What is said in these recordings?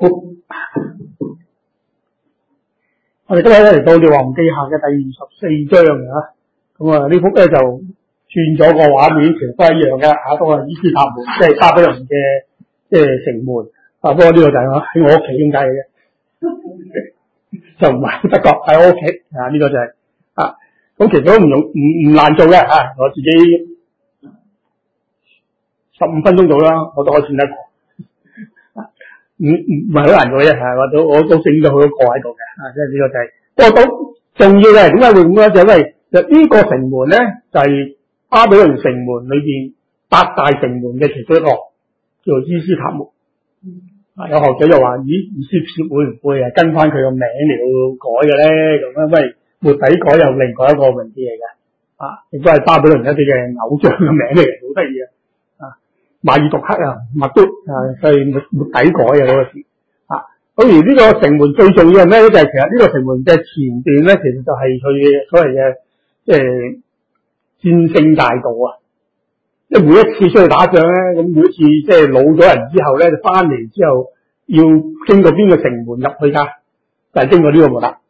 我哋今日咧嚟到《列王記下》嘅第24章啊，咁啊呢幅咧就轉咗個畫面，其實都係一樣嘅嚇，都係伊斯塔門，即係巴比倫嘅城門啊。不過呢個就係喺我屋企咁解嘅啫，就唔係德國喺我屋企啊。呢個就係啊，咁其實都唔難做嘅嚇，我自己15分鐘到啦，我都可以轉得過。唔係好難做嘅啫，我都整咗好多個喺度嘅，即係呢個就係，不過都重要嘅。點解會咁咧？就因為呢個城門咧，就係巴比倫城門裏邊8大城門嘅其中一個，叫做伊斯塔門。有學者就話：咦，以斯帖會唔會係跟翻佢個名嚟到改嘅咧？咁樣，因為末底改又另外一個名字嚟嘅，亦都係巴比倫一啲嘅偶像嘅名嚟嘅，好得意啊！馬爾獨克啊，麥都所以末底改啊嗰個字啊。咁而呢個城門最重要係咩咧？就係其實呢個城門嘅前段咧，其實就係佢嘅所謂嘅戰勝大道啊。即係每一次出去打仗咧，咁每一次即係老咗人之後咧，就翻嚟之後要經過邊個城門入去㗎？就係經過呢個門啦。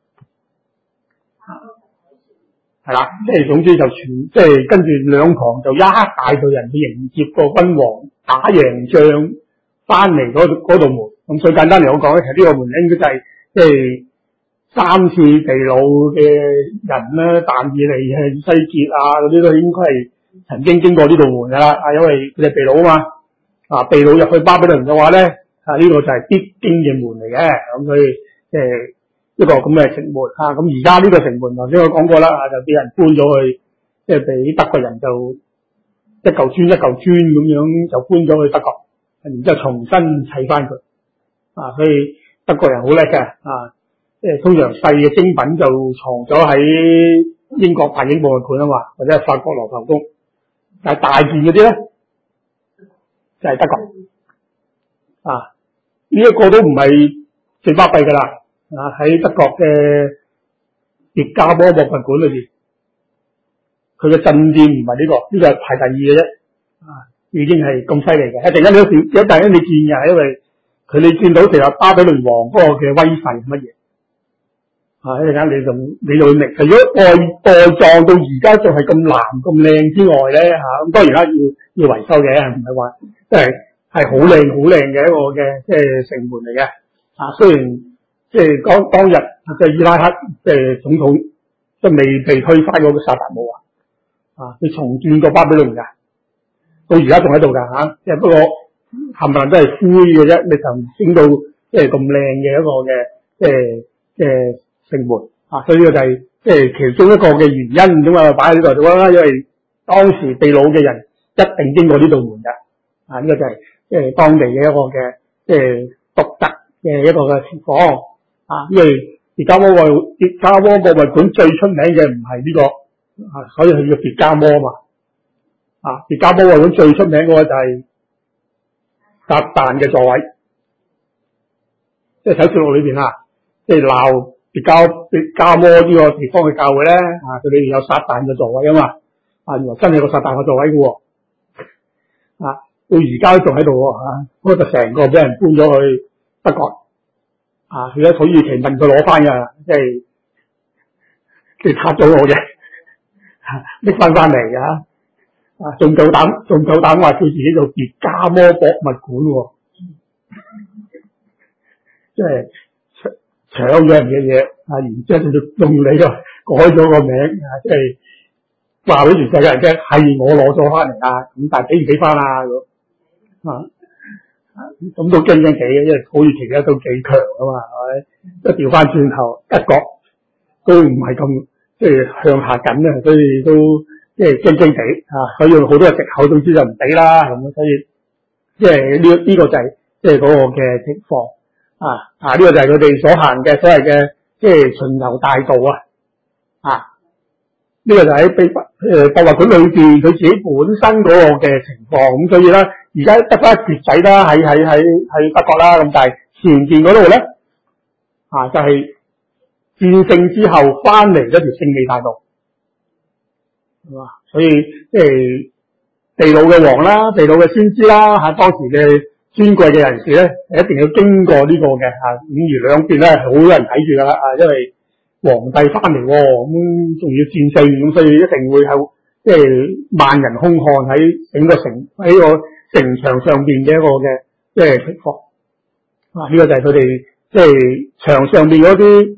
係啦，即係總之就即係跟住兩旁就一大隊人去迎接個君王打贏仗翻嚟嗰道門。咁最簡單嚟講咧，其實呢個門應該就係即係3次被擄嘅人啦，但以理啊、以西結啊嗰啲都應該係曾經經過呢道門噶啦。因為佢哋被擄啊嘛，被擄入去巴比倫嘅話咧，呢個就係必經嘅門嚟嘅。咁所以一個咁嘅城門啊，咁而家呢個城門頭先我講過啦，就俾人搬咗去，即係俾德國人就一嚿磚咁樣就搬咗去德國，然之後重新砌翻佢啊。所以德國人好叻嘅啊，即係通常細嘅精品就藏咗喺英國大英博物館啊嘛，或者係法國羅浮宮，但係大件嗰啲咧就係德國啊。呢一個都唔係最巴閉噶啦。喺德國嘅迭加波博物館裏邊，佢嘅鎮店唔係呢個係排第2嘅啫，已經係咁犀利嘅。一陣間你見嘅，因為你見到其實巴比倫王嗰個嘅威勢係乜嘢？一陣間你就會明。除咗外狀到而家仲係咁藍咁靚之外咧，咁當然啦要維修嘅，唔係話即係好靚嘅一個嘅即係城門嚟嘅。雖然即係當日即係伊拉克即係總統都未被推翻嗰個薩達姆佢重建過巴比倫㗎，到而家仲喺度㗎即係不過冚唪唥都係灰嘅啫，你就唔整到即係咁靚嘅一個嘅即係城門所以呢個就係即係其中一個嘅原因咁啊，擺喺呢度啦，因為當時被擄嘅人一定經過呢道門㗎呢個就係即係當地嘅一個嘅即係獨特嘅一個嘅情況。因為迭加波博物館最出名嘅唔係呢個所以佢叫迭加摩嘛。迭加波博物館最出名嗰個就係撒旦嘅座位，即係喺《啟示錄》裏邊即係鬧迭加摩呢個地方嘅教會咧佢裏邊有撒旦嘅座位啊嘛。原來真係個撒旦嘅座位嘅喎到而家都仲喺度喎嗰就成個俾人搬咗去德國。佢喺土耳其問佢攞翻㗎，即係拆咗我嘅，拎翻嚟㗎，仲夠膽話叫自己做迭加摩博物館喎，即係搶咗人嘅嘢，然之後就用你改咗個名，即係話俾全世界人聽係我攞咗翻嚟咁但係俾唔俾翻咁都驚驚地嘅，因為土耳其而家都幾強啊嘛，係咪？一調翻轉頭，德國都唔係咁即係向下緊啊，所以都即係驚驚地所以好多嘅藉口，總之就唔俾啦咁，所以即係呢個就係即係嗰個嘅情況呢個就係佢哋所行嘅所謂嘅即係巡遊大道呢個就喺博物館裏邊佢自己本身嗰個嘅情況，咁所以咧而家得翻一橛仔啦，喺德國啦，咁但係前邊嗰度咧就係戰勝之後翻嚟嗰條聖美大道，係嘛？所以即係地老嘅王啦，地老嘅先知啦當時嘅尊貴嘅人士咧，一定要經過呢個嘅嚇，五魚兩邊咧，好多人睇住噶啦啊，因為皇帝翻嚟喎，咁仲要戰勝，咁所以一定會係即係萬人空巷喺整個城喺個城牆上邊嘅一個嘅即係情況啊，呢個就係佢哋即係牆上邊嗰啲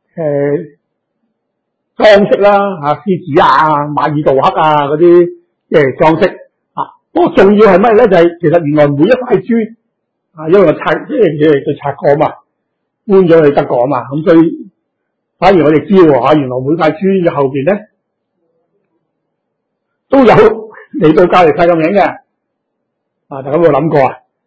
裝飾啦嚇，獅子啊、馬爾杜克啊嗰啲即係裝飾。不過重要係乜咧？就係其實原來每一塊磚啊，因為我拆即係佢拆過嘛，搬咗去德國啊嘛，咁所以反而我哋知喎嚇，原來每塊磚嘅後邊咧都有嚟到加利晒個名嘅啊！大家有冇諗過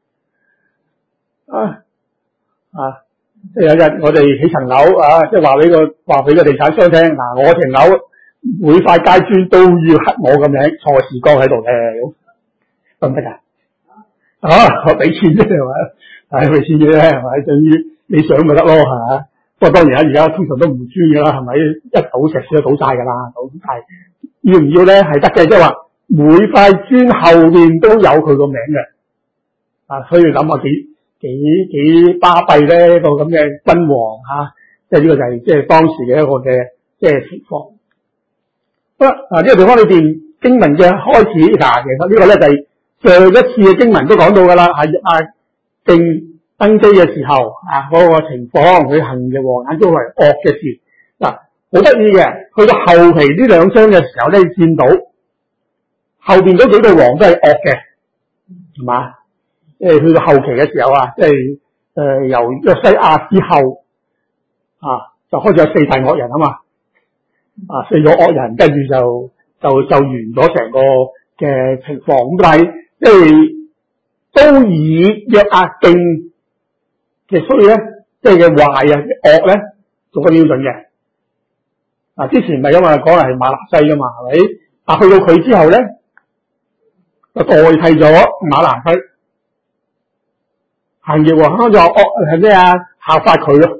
即係有日我哋起層樓啊，即係話俾個地產商聽嗱，我層樓每塊街磚都要刻我個名，蔡士剛喺度嘅。得唔得噶？我俾錢啫係咪？俾錢啫係咪？至於你想咪得咯係嘛？不過當然啦，而家通常都唔磚噶啦，係咪？一倒石屎都倒晒噶啦，咁但係要唔要咧？係得嘅，即係話每塊磚後面都有佢個名嘅啊，所以諗下幾巴閉咧，個咁嘅君王嚇，即係呢個就係即係當時嘅一個嘅即係情況。好啦，呢個地方裏邊經文嘅開始嗱，其實呢個咧就係上一次嘅經文都講到噶啦，係約雅敬登基嘅時候啊，嗰個情況佢行嘅王眼中為惡嘅事嗱，好得意嘅。去到後期呢兩章嘅時候咧，見到後邊嗰幾個王都係惡嘅，係嘛？去到後期嘅時候啊，即係由約西亞之後啊，就開始有四大惡人啊嘛，啊四個惡人，跟住就完咗成個嘅情況咁，但係即係都以約雅敬嘅衰咧，即係嘅壞啊惡咧做個標準嘅。嗱，之前咪因為講係馬拿西噶嘛，係咪？啊，去到佢之後咧，就代替咗馬拿西，行耶和華就惡係咩啊？效法佢咯，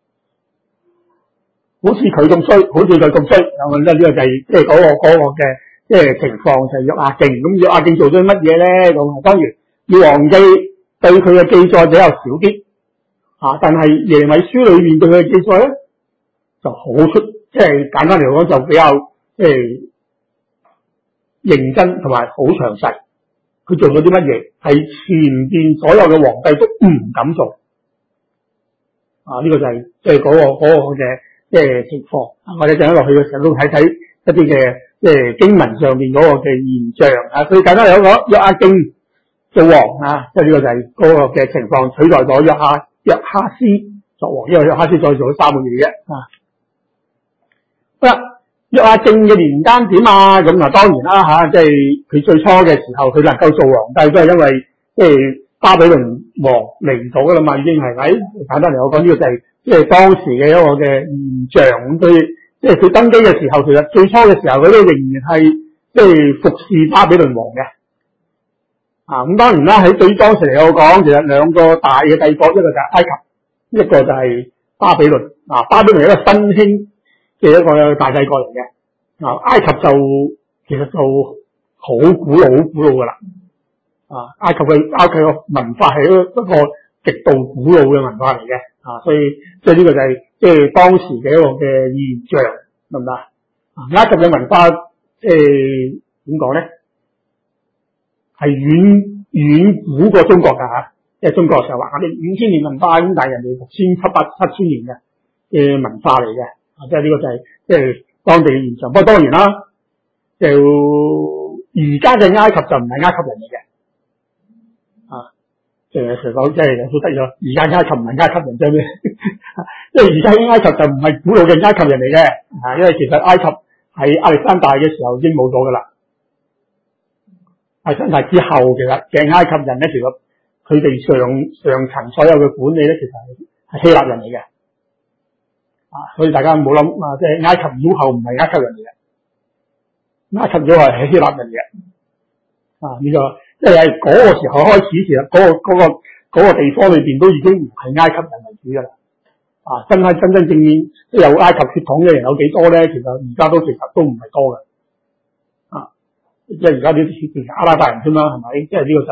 好似佢咁衰，好似佢咁衰，咁呢個就係即係嗰個嘅即係情況就係約雅敬。咁約雅敬做咗乜嘢咧？咁當然列王記對佢嘅記載比較少啲啊，但係耶米書裏面對佢嘅記載咧就好出，即係簡單嚟講就比較即係認真同埋好詳細。佢做咗啲乜嘢係前邊所有嘅皇帝都唔敢做啊！呢個就係即係嗰個嘅即係情況。我哋陣間落去嘅時候都睇睇一啲嘅即係經文上面嗰個嘅現象啊。最簡單嚟講，約雅敬做王啊，即係呢個就係嗰個嘅情況，取代咗約哈斯作王，因為約哈斯再做咗3個月啫啊。好啦，約雅敬嘅年間點啊？咁嗱，當然啦嚇，即係佢最初嘅時候，佢能夠做皇帝都係因為即係巴比倫王嚟咗噶啦嘛，已經係咪？簡單嚟講，呢個就係即係當時嘅一個嘅現象。咁所以即係佢登基嘅時候，其實最初嘅時候佢都仍然係即係服侍巴比倫王嘅。啊，咁當然啦，喺對於當時嚟講，其實兩個大嘅帝國，一個就係埃及，一個就係巴比倫。啊，巴比倫係一個新興嘅一個大帝國嚟嘅。啊，埃及就其實就好古老噶啦。啊，埃及嘅文化係一個極度古老嘅文化嚟嘅。啊，所以即係呢個就係即係當時嘅一個嘅現象，明唔明啊？埃及嘅文化即係點講咧？係遠古過中國㗎嚇，即係中國成日話我哋5000年文化咁，但係人哋7,000年嘅文化嚟嘅，啊，即係呢個就係即係當地嘅現象。不過當然啦，就而家嘅埃及就唔係埃及人嚟嘅，啊，即係除咗即係好得意咯，而家埃及唔係埃及人啫咩？即係而家埃及就唔係古老嘅埃及人嚟嘅，啊，因為其實埃及喺亞歷山大嘅時候已經冇咗㗎啦。係真係之後，其實嘅埃及人咧，其實佢哋上層所有嘅管理咧，其實係希臘人嚟嘅，啊，所以大家唔好諗啊，即係埃及妖后唔係埃及人嚟嘅，埃及妖后係希臘人嘅，啊，呢個即係嗰個時候開始，其實嗰個地方裏邊都已經唔係埃及人為主噶啦，啊，真正即係有埃及血統嘅人有幾多咧？其實而家其實都唔係多嘅。即係而家啲阿拉伯人啫嘛，係咪？即係呢個就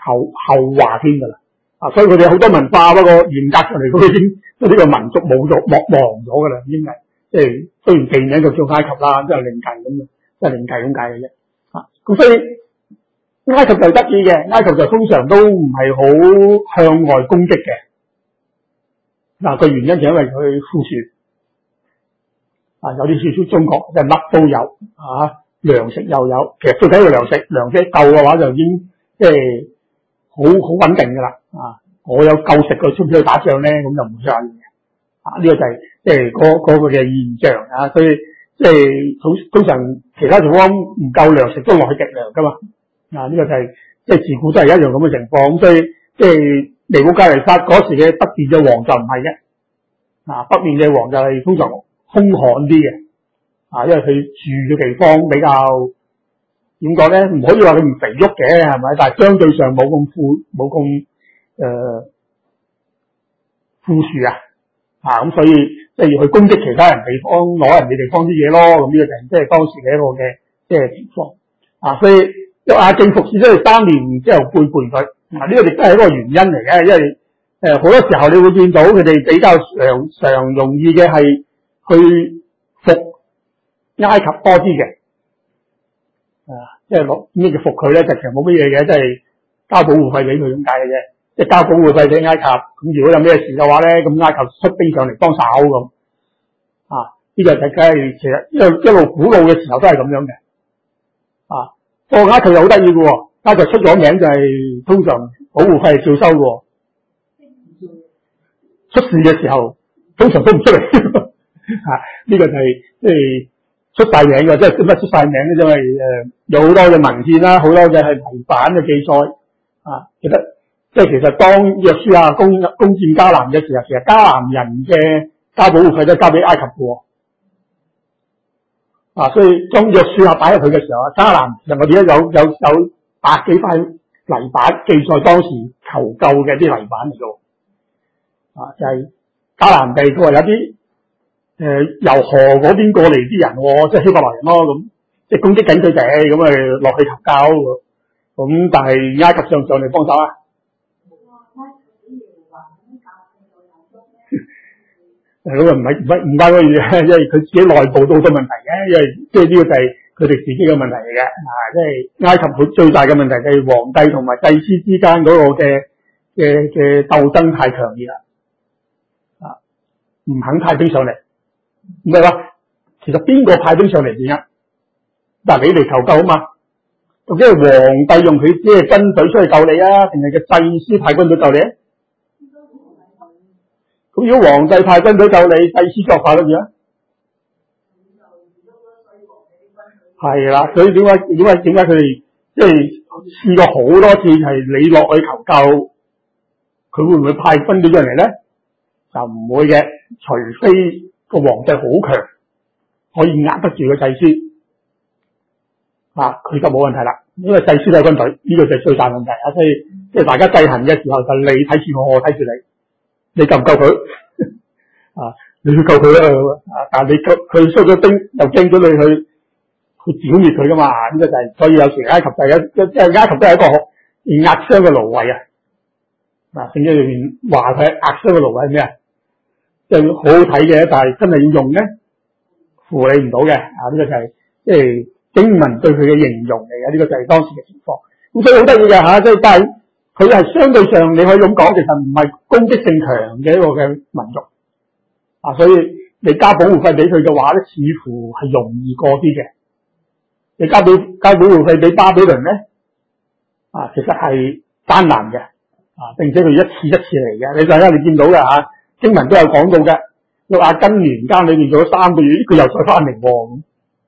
後話添㗎啦。所以佢哋好多文化，不過嚴格上嚟講，已經即係呢個民族冇咗忘咗㗎啦，已經係即係雖然地名就叫埃及啦，即係另計咁嘅，即係另計咁解嘅啫。咁所以埃及就得意嘅，埃及就通常都唔係好向外攻擊嘅。個原因就因為佢富庶，有啲少少中國即係乜都有糧食又有，其實最緊要糧食夠嘅話就已經即係好穩定㗎啦。我有夠食佢出唔出去打仗咧，咁就唔算嘅。呢個就係即係嗰個嘅現象。所以即係通常其他地方唔夠糧食都落去糴糧㗎嘛。呢個就係即係自古都係一樣咁嘅情況。咁所以即係尼布甲尼撒嗰時嘅北面嘅王就唔係嘅。北面嘅王就係通常兇悍啲嘅。因為佢住嘅地方比較點講咧，唔可以話佢唔肥沃嘅，係咪？但係相對上冇咁富庶咁所以即係要去攻擊其他人地方，攞人哋地方啲嘢咯。咁呢個就係即係當時嘅一個嘅即係情況。所以約雅敬服侍咗佢3年之後背叛佢。呢個亦都係一個原因嚟嘅，因為好多時候你會見到佢哋比較常容易嘅係去服埃及多啲嘅。即係攞咩叫服佢咧？就其實冇乜嘢嘅，即係交保護費俾佢咁解嘅啫。即係交保護費俾埃及，咁如果有咩事嘅話咧，咁埃及出兵上嚟幫手咁。呢個就係其實一路古老嘅時候都係咁樣嘅。個埃及又好得意嘅喎，埃及出咗名就係通常保護費係照收嘅。出事嘅時候通常都唔出嚟。呢個就係即係出晒名嘅，即係點解出晒名咧？因為有好多嘅文獻啦，好多嘅係泥板嘅記載。其實當約書亞攻佔迦南嘅時候，其實迦南人嘅交保護費都交俾埃及嘅。所以當約書亞擺入去嘅時候，迦南人我哋有百幾塊泥板記載當時求救嘅啲泥板嚟嘅。就係迦南地，佢話有啲由河嗰邊過嚟啲人，即係希伯來人咯，咁即係攻擊緊佢哋，咁落去求救。咁但係埃及上嚟幫手啊。咁唔關嗰嘢，因為佢自己內部都好多問題嘅，因為即係呢個就係佢哋自己嘅問題嚟嘅。即係埃及佢最大嘅問題就係皇帝同埋祭司之間嗰個嘅鬥爭太強烈啦。唔肯派兵上嚟，唔係話其實邊個派兵上嚟先啊？但係你嚟求救啊嘛，究竟係皇帝用佢即係軍隊出去救你啊，定係個祭司派軍隊救你啊？咁如果皇帝派軍隊救你，祭司作法乜嘢啊？係啦，所以點解佢哋即係試過好多次係你落去求救，佢會唔會派軍隊上嚟咧？就唔會嘅，除非個皇帝好強，可以壓得住個祭司，佢就冇問題啦。因為祭司都係軍隊，呢個就係最大問題。所以即係大家制衡嘅時候，就你睇住我，我睇住你，你救唔救佢？你去救佢啦，但係你佢出咗兵，又驚咗你去剿滅佢噶嘛？呢個就係，所以有時埃及即係埃及都係一個壓傷嘅蘆葦啊。聖經裏面話佢壓傷嘅蘆葦係咩啊？即係好好睇嘅，但係真係要用咧，扶你唔到嘅。呢個就係即係經文對佢嘅形容嚟嘅。呢個就係當時嘅情況。咁所以好得意嘅即係但係佢係相對上你可以咁講，其實唔係攻擊性強嘅一個嘅民族。所以你交保護費俾佢嘅話咧，似乎係容易過啲嘅。你交保護費俾巴比倫咧，其實係艱難嘅。並且佢一次一次嚟嘅。你大家你見到嘅經文都有講到嘅。約雅斤年間裏面做咗3個月，佢又再翻嚟喎。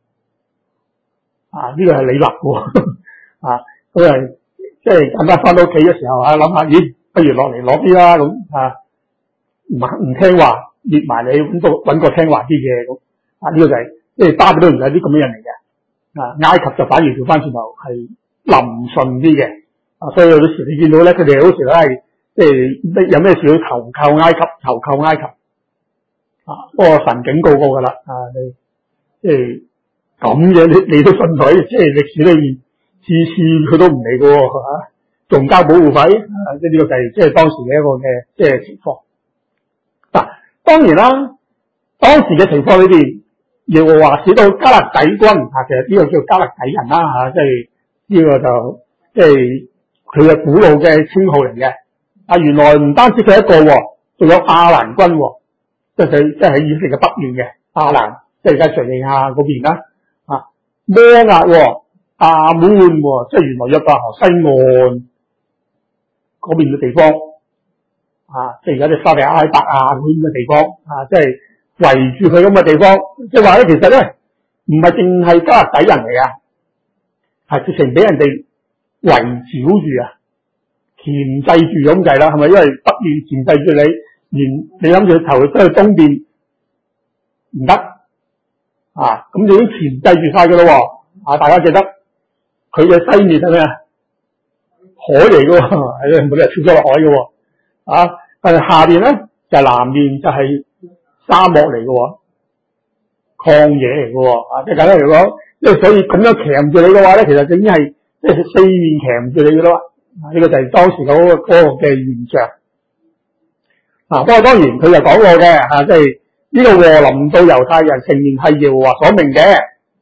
呢個係你立嘅。佢係即係簡單翻到屋企嘅時候諗下，咦，不如落嚟攞啲啦咁唔聽話。滅埋你揾個聽話啲嘅咁。呢個就係即係巴比倫係啲咁嘅人嚟嘅。埃及就反而調翻轉頭係臨順啲嘅。所以有時你見到咧，佢哋好時都係即係有咩事要投靠埃及。不過神警告過噶啦。你即係咁嘅你都信佢，即係歷史裏面次次佢都唔嚟嘅喎。 仲交保護費，即係呢個就係即係當時嘅一個嘅即係情況。嗱，當然啦，當時嘅情況裏邊，耶和華使到迦勒底軍其實呢個叫迦勒底人啦即係呢個就即係佢嘅古老嘅稱號嚟嘅。原來唔單止佢一個，仲有亞蘭軍，即係喺以色列嘅北面嘅亞蘭，即係而家敘利亞嗰邊啦。摩押、亞捫，即係原來約旦河西岸嗰邊嘅地方，即係而家啲沙地阿拉伯嗰啲嘅地方，即係圍住佢咁嘅地方，即係話咧，其實咧唔係淨係迦勒底人嚟㗎，係直情俾人哋圍繞住鉗制住咁計啦，係咪？因為北面鉗制住你，你諗住頭出去東邊唔得，咁你已經鉗制住晒噶咯，大家記得佢嘅西面係咩啊？海嚟噶，係冇理由跳咗落海噶，但係下邊咧就係南面就係沙漠嚟噶，曠野嚟噶，即係簡單嚟講，即係所以咁樣鉗住你嘅話咧，其實就已經係即係四面鉗住你噶啦。呢個就係當時嗰個嘅現象。不過當然佢就講過嘅，即係呢個禍臨到猶太人，誠然係耶和華所命嘅，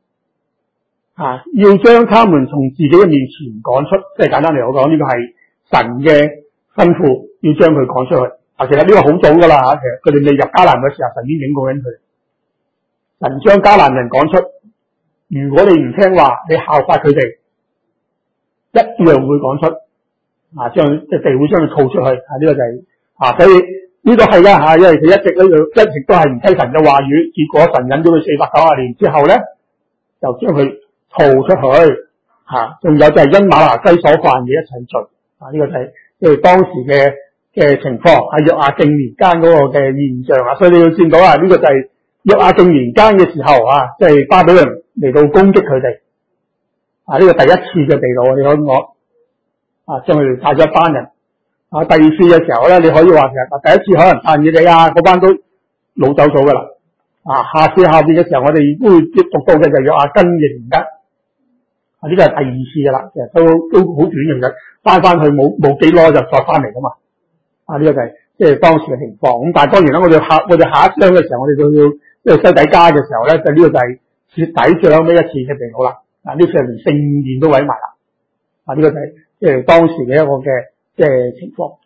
要將他們從自己嘅面前趕出。即係簡單嚟講，呢個係神嘅吩咐，要將佢趕出去。其實呢個好早噶啦，其實佢哋未入迦南嘅時候，神已經警告緊佢。神將迦南人趕出，如果你唔聽話，你效法佢哋，一樣會趕出。將即係地會將佢吐出去，呢個就係所以呢個係噶因為佢一直都係唔聽神嘅話語，結果神忍咗佢490年之後咧，就將佢吐出去，仲有就係因瑪拿西所犯嘅一切罪，呢個就係即係當時嘅情況，喺約亞敬年間嗰個嘅現象所以你要見到呢個就係約亞敬年間嘅時候即係巴比倫嚟到攻擊佢哋，呢個第一次嘅地道，你可以講。將佢哋帶咗一班人，第二次嘅時候咧，你可以話其實第一次可能帶你哋嗰班都老走咗噶啦，下邊嘅時候我哋都會接觸到嘅就約亞根嘅年間，呢個係第二次噶啦，其實都好短嘅，其實翻去冇幾耐就再翻嚟噶嘛，呢個就係即係當時嘅情況。咁但係當然啦，我哋下一章嘅時候，我哋就要即係西底家嘅時候咧，就呢個就係徹底最後尾一次嘅地好啦，呢次係連聖殿都毀埋啦，呢個就係即係當時嘅一個嘅即係情況。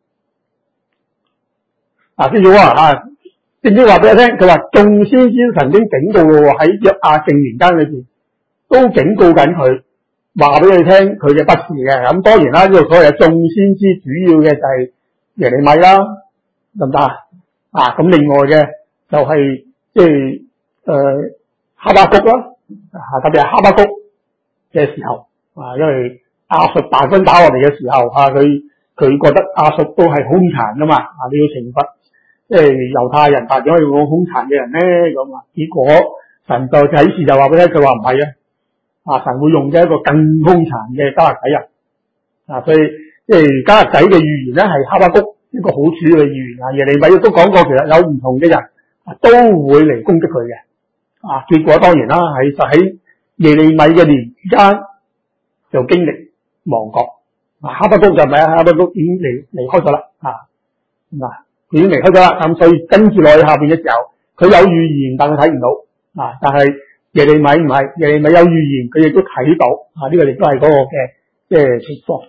先至聖經話俾你聽，佢話眾先知曾經警告過喺約亞敬年間裏邊，都警告緊佢，話俾你聽佢嘅不是嘅。咁當然啦，呢個所謂嘅眾先知主要嘅就係耶利米啦，得唔得咁另外嘅就係即係哈巴谷啦，特別係哈巴谷嘅時候因為亞述大軍打落嚟嘅時候佢覺得亞述都係兇殘噶嘛，你要懲罰即係猶太人，但係點解要講兇殘嘅人咧？咁結果神就啟示就話俾你聽，佢話唔係神會用嘅一個更兇殘嘅迦勒底人所以即係迦勒底嘅預言咧係哈巴谷一個好主要嘅預言耶利米亦都講過，其實有唔同嘅人都會嚟攻擊佢嘅結果當然啦，喺耶利米嘅年間就經歷亡國，哈巴谷就唔係哈巴谷已經離開咗啦，已經離開咗啦，咁所以跟住落去下邊嘅時候，佢有預言，但佢睇唔到，但係耶利米唔係，耶利米有預言，佢亦都睇到，呢個亦都係嗰個嘅即係情況，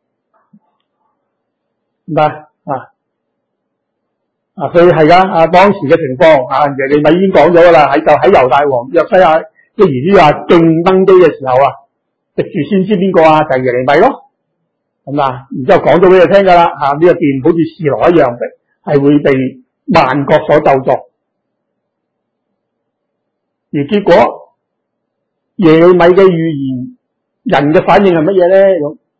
唔得所以係噶，當時嘅情況，耶利米已經講咗噶啦，就喺猶大王約西亞即係以利亞敬登基嘅時候藉住先知邊個就係耶利米咯，咁然之後講咗俾你聽噶啦，呢個殿好似示羅一樣嘅，係會被萬國所咒詛，而結果耶利米嘅預言，人嘅反應係乜嘢咧？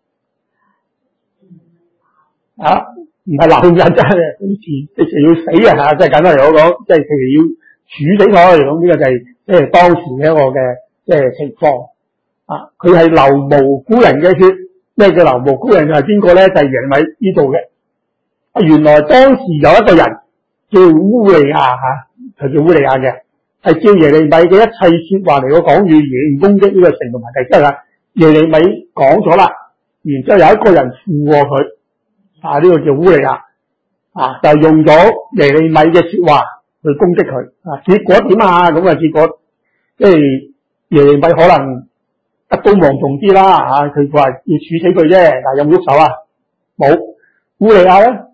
唔係鬧人真係，直情要死即係簡單嚟講，即係佢哋要處死佢，咁呢個就係即係當時嘅一個嘅即係情況。佢係流無辜人嘅血，咩叫流無辜人？係邊個咧？就係耶利米呢度嘅。原來當時有一個人叫烏利亞佢叫烏利亞嘅，係照耶利米嘅一切說話嚟講預言攻擊呢個城同埋地。即係耶利米講咗啦， 然之後有一個人附和佢，呢個叫烏利亞，就用咗耶利米嘅說話去攻擊佢，結果點啊？咁結果即係耶利米可能德高望重啲啦，佢話要處死佢啫，但係有冇喐手啊？冇。烏利亞咧，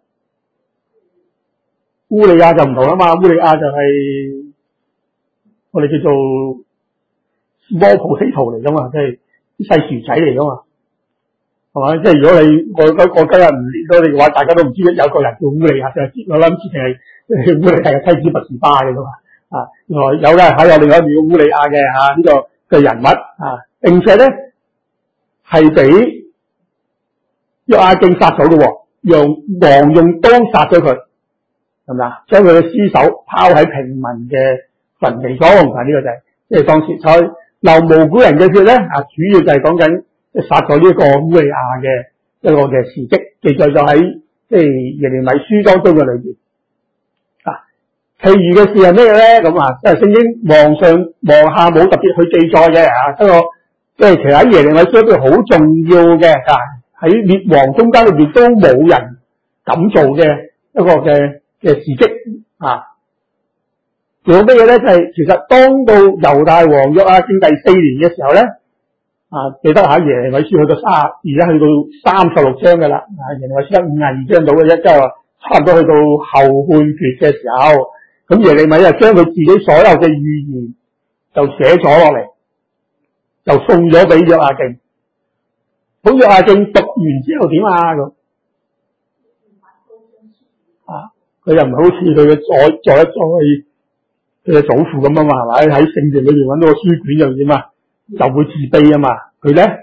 烏利亞就唔同啦嘛，烏利亞就係我哋叫做small potato嚟噶嘛，即係啲細薯仔嚟噶嘛，係嘛？即係如果我今日唔練到你嘅話，大家都唔知有個人叫烏利亞，就係我諗住係烏利亞嘅妻子拔示巴嘅啫嘛。原來有嘅，有另外一個叫烏利亞嘅呢個嘅人物並且咧係俾約亞敬殺咗嘅，王用刀殺咗佢，係咪啊？將佢嘅屍首拋喺平民嘅墳地中，呢個就係即係當時所流無辜人嘅血咧，主要就係講緊殺咗呢個烏利亞嘅一個嘅事蹟，記載咗喺即係耶利米書當中嘅裏邊。其餘嘅事係咩咧？咁即係聖經王下冇特別去記載嘅不過即係其實喺耶利米書都好重要嘅，喺列王中間裏邊都冇人咁做嘅一個嘅事蹟做咩嘢咧？就係其實當到猶大王約亞敬第4年嘅時候咧，記得耶利米書去到而家去到36章嘅啦，耶利米書得52章到嘅啫，即係話差唔多去到後半段嘅時候。咁耶利米就將佢自己所有嘅預言就寫咗落嚟，就送咗俾約亞敬。咁約亞敬讀完之後點咁？佢又唔係好似佢嘅佢嘅祖父咁嘛，係咪？喺聖殿裏邊揾到個書卷又點就會自卑啊嘛。佢咧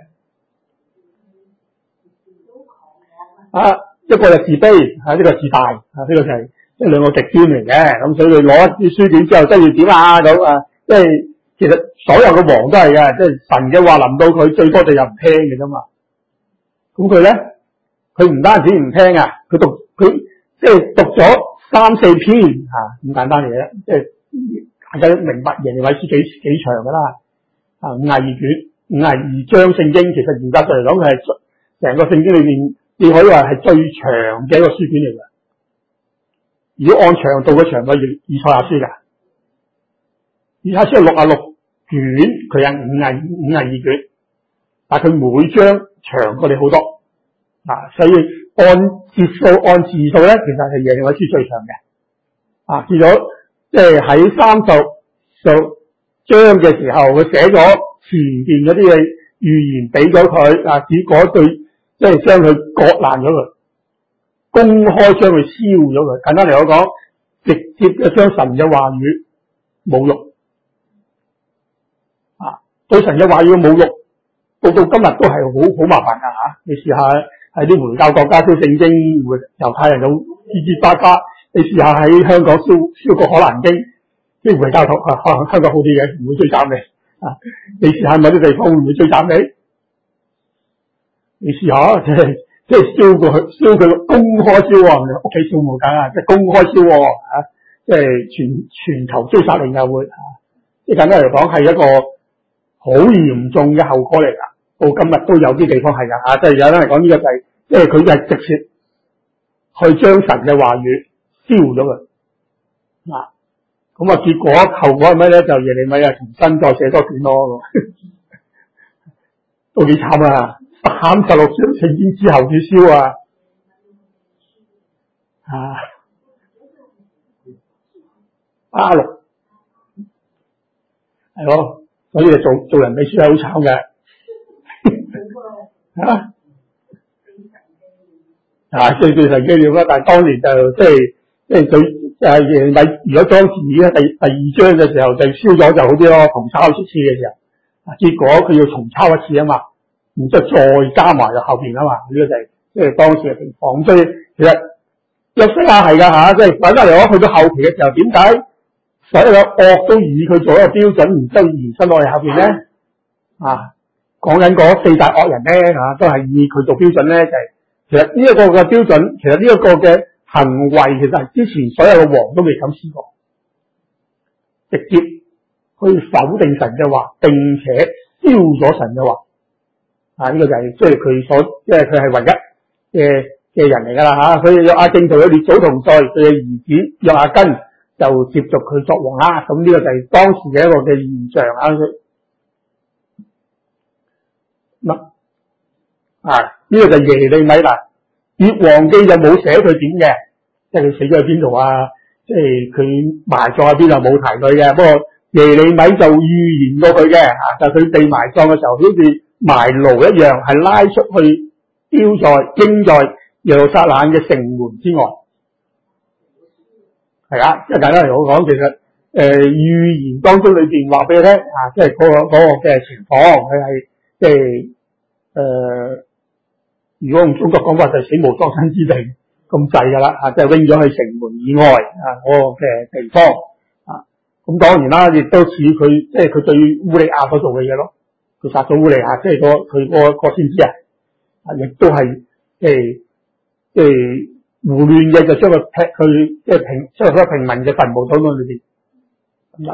一個就自卑，一個自大，呢個就係即係兩個極端嚟嘅。咁所以佢攞啲書卷之後，真係要點咁即係其實所有嘅王都係嘅，即係神嘅話臨到佢，最多就又唔聽嘅啫嘛。咁佢咧，佢唔單止唔聽佢即係讀咗3-4篇咁簡單嚟嘅，即係大家都明白耶利米書幾長噶啦，52卷52章聖經，其實嚴格上嚟講，佢係成個聖經裏邊，你可以話係最長嘅一個書卷嚟嘅。如果按長度嘅長嘅以賽亞書嘅，以賽亞書係66卷，佢有52卷，但係佢每章長過你好多所以按節數按字數咧，其實係耶利米書最長嘅見咗即係喺30章嘅時候，佢寫咗前邊嗰啲嘅預言俾咗佢結果對即係將佢割爛咗佢，公開將佢燒咗佢。簡單嚟講，直接嘅將神嘅話語侮辱對神嘅話語嘅侮辱，到今日都係好麻煩噶你試下喺啲回教國家燒聖經，猶太人有結結巴巴。你試下喺香港燒個可蘭經，啲回教徒可能香港好啲嘅，唔會追斬你你試下某啲地方會唔會追斬你？你試下即係燒佢公開燒屋企燒冇緊即係公開燒即係全球追殺令又會即係簡單嚟講係一個好嚴重嘅後果嚟噶。到今日都有啲地方係噶即係有人嚟講呢個就係即係佢就係直接去將神嘅話語燒咗佢咁結果後果係咩咧？就耶利米重新再寫多卷咯，都幾慘36章聖經之後要燒6係咯，所以做人秘書係好慘嘅最神機妙啦。但係當年就即係佢耶利米如果當時已經第2章嘅時候就燒咗就好啲咯，重抄一次嘅時候結果佢要重抄一次嘛，然之後再加埋就後邊嘛，呢個就係即係當時嘅情況。所以其實約西亞係噶即係簡單嚟講，去到後期嘅時候，點解所有嘅惡都以佢做一個標準，然之後延伸落嚟後邊咧講緊嗰4大惡人咧都係以佢做標準咧，就係其實呢一個嘅標準，其實呢一個嘅行為，其實係之前所有嘅王都未敢試過，直接去否定神嘅話，並且燒咗神嘅話。 呢個就係即係佢係唯一嘅人嚟㗎啦嚇。所以約阿敬同佢列祖同歲，佢嘅兒子約阿根就接續佢作王啦。咁呢個就係當時嘅一個嘅現象啊。呢個就係耶利米啦。列王記就冇寫佢點嘅，即係佢死咗喺邊度啊？即係佢埋葬喺邊度冇提佢嘅。不過耶利米就預言過佢嘅，就佢被埋葬嘅時候，好似埋驢一樣，係拉出去扔在耶路撒冷嘅城門之外。係啦，即係簡單嚟講，其實預言當中裏邊話俾你聽即係嗰個嘅情況，佢係即係如果用中國講法就係死無葬身之地咁滯㗎啦，即係扔咗去城門以外嗰個嘅地方咁當然啦，亦都似佢即係佢對烏利亞所做嘅嘢咯。佢殺咗烏利亞，即係佢個先知亦都係即係胡亂嘅，就將佢劈去即係將佢平民嘅墳墓當中裏邊咁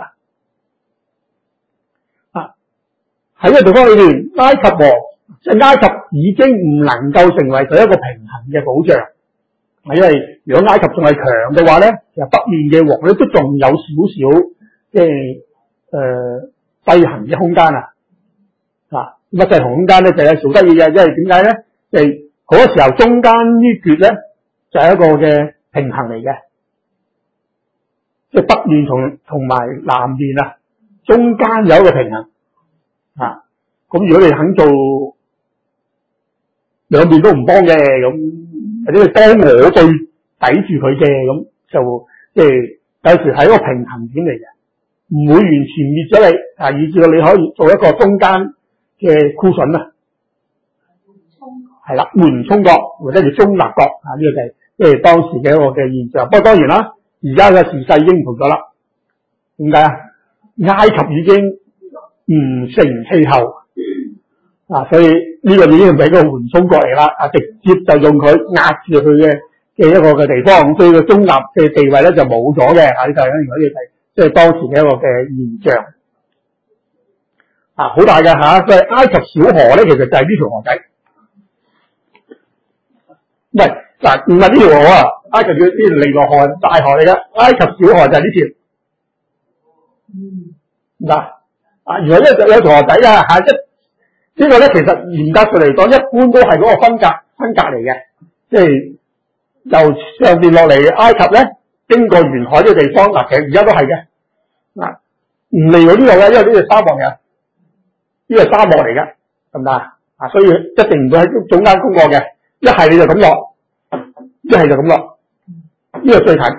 喺呢個地方裏邊，埃及王即係埃及已經唔能夠成為佢一個平衡嘅保障，因為如果埃及仲係強嘅話咧，其實北面嘅王咧都仲有少少即係制衡嘅空間乜制衡空間咧就係做得意嘅，因為點解咧？即係嗰個時候中間呢橛咧就係一個嘅平衡嚟嘅，即係北面同埋南面中間有一個平衡咁如果你肯做兩邊都唔幫嘅咁，或者你幫我對抵住佢嘅咁，就即係有時係一個平衡點嚟嘅，唔會完全滅咗你以至到你可以做一個中間嘅箍筍係啦，緩衝國或者叫中立國呢個就係即係當時嘅一個嘅現象。不過當然啦，而家嘅時勢已經唔同咗啦。點解埃及已經唔成氣候所以呢個已經唔係一個緩衝國嚟啦，直接就用佢壓住佢嘅一個嘅地方，所以個中立嘅地位咧就冇咗嘅呢個如果你睇即係當時嘅一個嘅現象好大嘅所以埃及小河咧其實就係呢條河仔。唔係呢條河埃及叫呢條尼羅河大河嚟㗎，埃及小河就係呢條。原來呢有條河仔呢個咧其實嚴格上嚟講，一般都係嗰個分隔嚟嘅，即係由上邊落嚟埃及咧，經過沿海嘅地方其實而家都係嘅唔嚟到呢度嘅，因為呢度沙漠嘅，呢個沙漠嚟嘅，得唔得所以一定唔會喺中間經過嘅，一係你就咁落，一係就咁落，呢個最近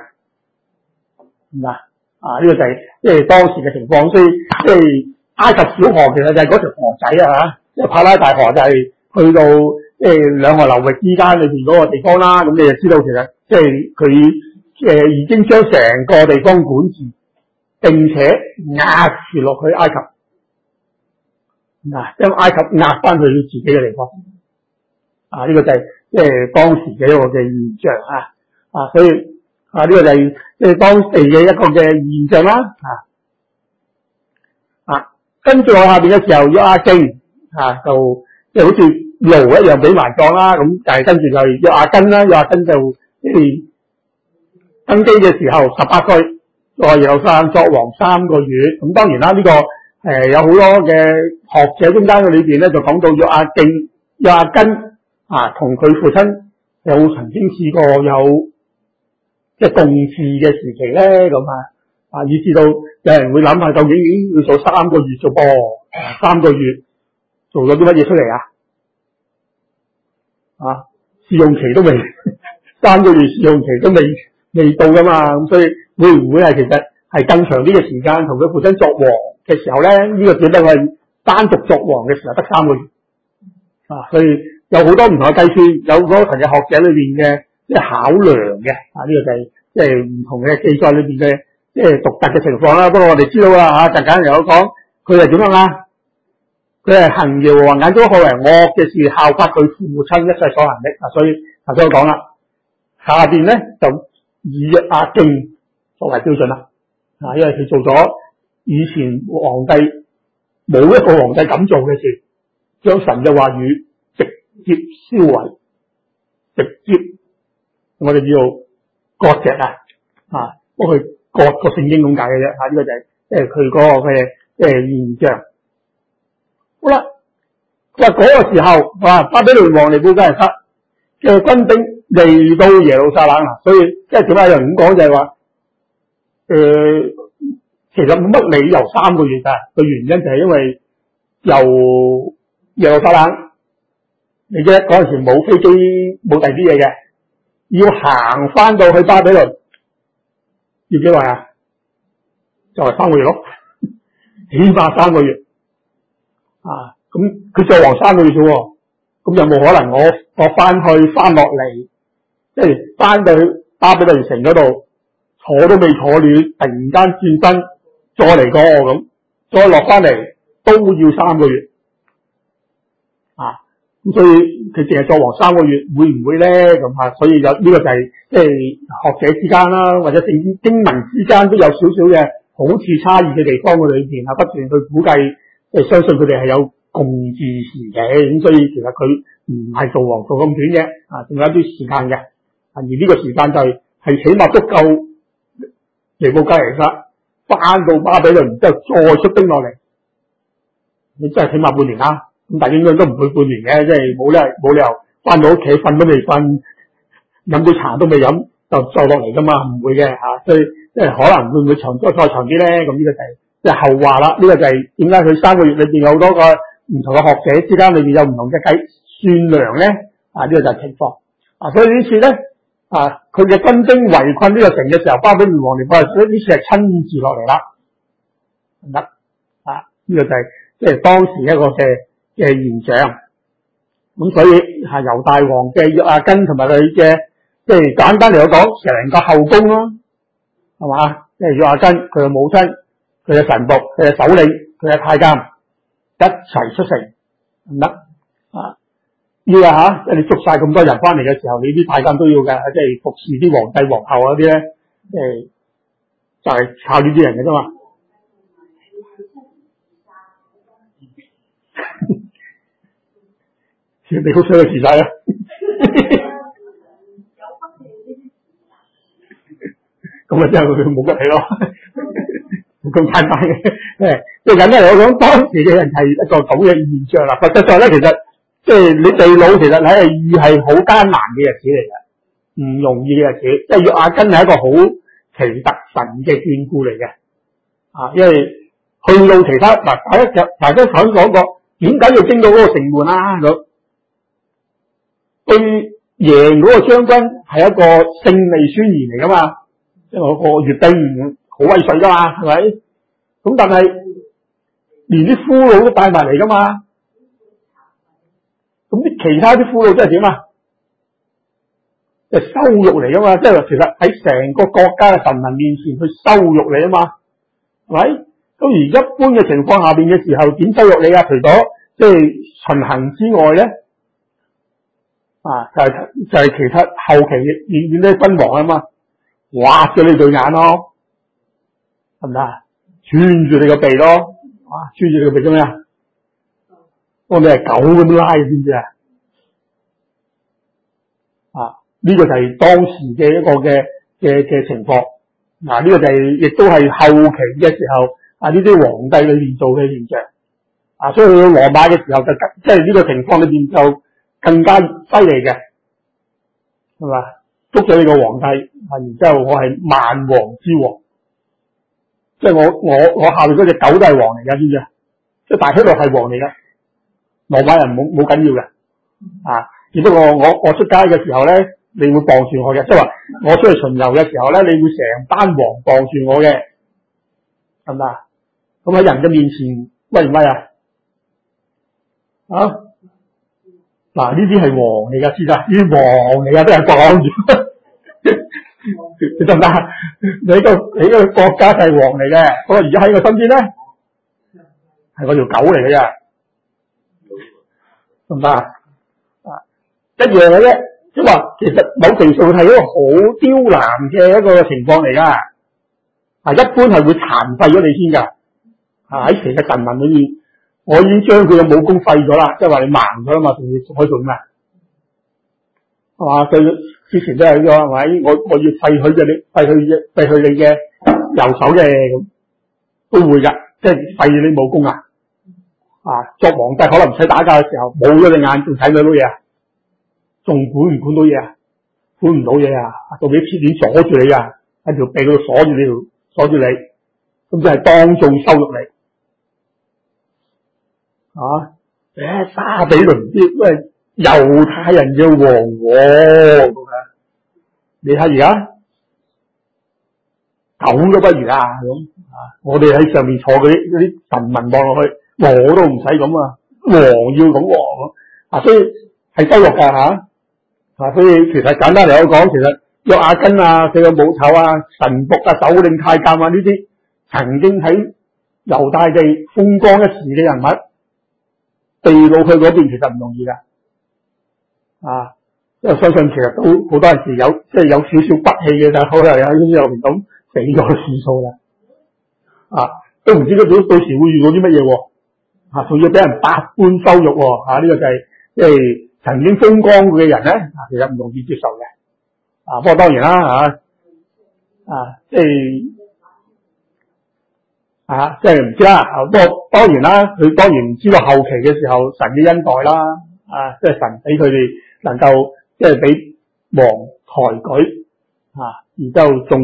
呢個就係即係當時嘅情況，所以即係埃及小河其實就係嗰條河仔即係帕拉大河就係去到即係兩河流域之間裏邊嗰個地方啦。咁你就知道其實即係佢已經將成個地方管治，並且壓住落去埃及將埃及壓翻去自己嘅地方呢個就係即係當時嘅一個嘅現象所以呢個就係即係當地嘅一個嘅現象啦跟住我下邊嘅時候，約阿敬就即係好似驢一樣俾埋葬啦。咁但係跟住就約阿根啦，約阿根就即係登基嘅時候18歲，在耶路撒冷作王3個月。咁當然啦，呢個有好多嘅學者中間嘅裏邊咧，就講到約阿根同佢父親有曾經試過有即係共治嘅時期咧，咁以至到有人會諗下究竟要做3個月啫噃，3個月做咗啲乜嘢出嚟試用期都未3個月試用期都未到噶嘛，咁所以會唔會係其實係更長啲嘅時間同佢父親作王嘅時候咧？呢個只不過係單獨作王嘅時候得3個月所以有好多唔同嘅計算，有好多嘅學者裏邊嘅即係考量嘅呢個就係即係唔同嘅記載裏邊嘅即係獨特嘅情況啦。不過我哋知道啦陣間有講佢係點樣佢係行耶和華眼中看為惡嘅事，效法佢父親一切所行的所以頭先我講啦，下邊咧就以約阿敬作為標準啦因為佢做咗以前皇帝冇一個皇帝敢做嘅事， 將神嘅話語直接燒毀，直接我哋叫割蓆啊，幫佢割個聖經咁解嘅啫。呢個就係即係佢嗰個嘅現象。好啦，佢話嗰個時候，巴比倫王尼布甲尼撒嘅軍兵嚟到耶路撒冷啦，所以即係點解有人咁講就係話，其實冇乜理由3個月㗎，個原因就係因為由耶路撒冷，你記得嗰陣時冇飛機冇第啲嘢嘅，要行翻到去巴比倫，要幾耐啊？就係3個月咯，起碼3個月啊！咁佢做王3個月啫喎，咁有冇可能我翻落嚟，即係翻到去巴比倫城嗰度坐都未坐暖，突然間轉身再嚟過咁，再落翻嚟都要3個月啊！咁所以佢淨係做王3個月，會唔會咧？咁啊，所以有呢個就係即係學者之間啦，或者經文之間都有少少嘅好似差異嘅地方嘅裏邊啊，不斷去估計，即係相信佢哋係有共治時期，咁所以其實佢唔係做王做咁短嘅，啊，仲有一啲時間嘅，而呢個時間就係起碼足夠尼布甲尼撒翻到巴比倫之後再出兵落嚟，你真係起碼半年啦，咁但係應該都唔會半年嘅，即係冇理由翻到屋企瞓都未瞓，飲杯茶都未飲就再落嚟噶嘛，唔會嘅嚇，所以即係可能會唔會再長啲咧？咁呢個就係即係後話啦。呢個就係點解佢3個月裏邊有好多個唔同嘅學者之間裏邊有唔同嘅計算量咧？呢個就係情況啊。所以呢次咧佢嘅軍兵圍困呢個城嘅時候，巴比倫王尼布甲尼撒呢次係親自落嚟啦，得呢個就係即係當時一個嘅現象。咁所以係猶大王嘅約亞根同埋佢嘅即係簡單嚟講，成個後宮咯，係嘛？即係約亞根佢嘅母親、佢嘅臣僕、佢嘅首領、佢嘅太監一齊出城，唔得要啊嚇！你捉晒咁多人翻嚟嘅時候，你啲太監都要嘅，即係服侍啲皇帝皇后嗰啲咧，就係靠呢啲人嘅啫嘛。你好想去自殺啊！咁啊，真係佢冇得睇咯，咁簡單嘅。最簡單嚟講，當時嘅人係一個咁嘅現象啦。實際上咧，其實即係你地老，其實係好艱難嘅日子嚟嘅，唔容易嘅日子。即係約亞根係一個好奇特神嘅眷顧嚟嘅，因為去到其他大家頭先講過，點解要經到嗰個城門啊？咁對贏嗰個將軍係一個勝利宣言嚟噶嘛，即係個閱兵好威水噶嘛，係咪？咁但係連啲俘虜都帶埋嚟噶嘛，咁啲其他啲俘虜即係點啊？即係羞辱嚟噶嘛，即係其實喺成個國家嘅臣民面前去羞辱你啊嘛，係咪？咁而一般嘅情況下邊嘅時候，點羞辱你啊？除咗即係巡行之外咧？就係其他後期演啲君王啊嘛，挖咗你對眼咯，係咪啊？穿住你個鼻咯，穿住你個鼻做咩啊？當你係狗咁拉，知唔知啊？呢個就係當時嘅一個嘅情況。呢個就係亦都係後期嘅時候呢啲皇帝裏面做嘅現象。所以去到羅馬嘅時候就即係呢個情況裏邊就更加犀利嘅，係嘛？捉咗你個皇帝，然之後我係萬王之王，即係我下面嗰隻狗都係王嚟噶，知唔知啊？即係大希律係王嚟噶，羅馬人冇緊要嘅，只不過我出街嘅時候咧，你會傍住我嘅，即係話我出去巡遊嘅時候咧，你會成班王傍住我嘅，係咪？咁喺人嘅面前威唔威啊？嗱，呢啲係王嚟噶，知啦，呢啲王嚟噶，都係綁住，你得唔得？你個國家係王嚟嘅，不過而家喺我身邊咧，係我條狗嚟嘅啫，得唔得？一樣嘅啫，即係話其實某程度係一個好刁難嘅一個情況嚟噶，一般係會殘廢咗你先噶，喺其實臣民裏面， 我已經將佢嘅武功廢咗啦，即係話你盲咗啦嘛，仲可以做咩？係嘛？佢之前都係咗係咪？我要廢佢你嘅右手嘅咁，都會㗎，即係廢你武功啊！作皇帝可能唔使打架嘅時候，冇咗隻眼仲睇唔到嘢啊？仲管唔管到嘢啊？管唔到嘢啊！到俾鐵鏈鎖住你啊！喺條鼻嗰度鎖住你，咁即係當眾羞辱你。巴比倫啲咩猶太人嘅王喎，你睇而家狗都不如啊！咁我哋喺上面坐嗰啲臣民望落去，我都唔使咁啊，王要咁王所以係羞辱㗎嚇。所以其實簡單嚟講，其實約雅斤啊，佢嘅母丑啊、神僕啊、首領太監啊呢啲，曾經喺猶大地風光一時嘅人物，被擄去嗰邊其實唔容易㗎。因為相信其實都好多陣時有少少骨氣嘅，但係可能有邊咁死咗嘅次數啦。都唔知佢到時會遇到啲乜嘢喎。仲要俾人百般羞辱喎。呢個就係即係曾經風光嘅人咧，其實唔容易接受嘅。不過當然啦即係唔知啦。不過當然啦，佢當然知道後期嘅時候神嘅恩待啦。即係神俾佢哋能夠即係俾王抬舉然之後仲